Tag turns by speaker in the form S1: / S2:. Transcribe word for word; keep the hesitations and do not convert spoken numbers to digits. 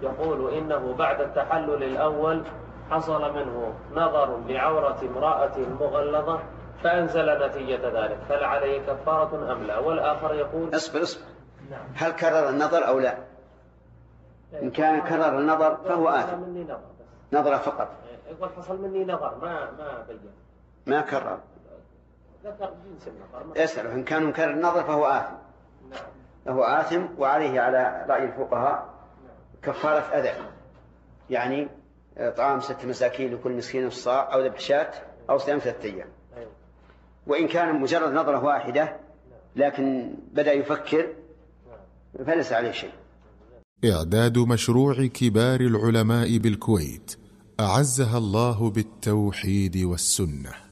S1: يقول إنه بعد التحلل الأول حصل منه نظر بعورة امرأة مغلظة فأنزل نتيجة ذلك، فهل عليه كفارة أم لا؟ والآخر يقول
S2: اصبر اصبر هل كرر النظر أو لا؟ إن كان كرر النظر فهو آثم، نظر فقط.
S1: يقول حصل مني نظر ما ما بين
S2: ما كرر،
S1: ذكر جنس النظر.
S2: اسأله إن كان مكرر النظر فهو آثم. فهو آثم، وعليه على رأي الفقهاء كفارة أذى، يعني طعام ست مساكين لكل مسكين الصاع، أو ذبح شاة، أو صيام ثلاثة أيام. وإن كان مجرد نظرة واحدة لكن بدأ يفكر فليس عليه شيء.
S3: إعداد مشروع كبار العلماء بالكويت أعزها الله بالتوحيد والسنة.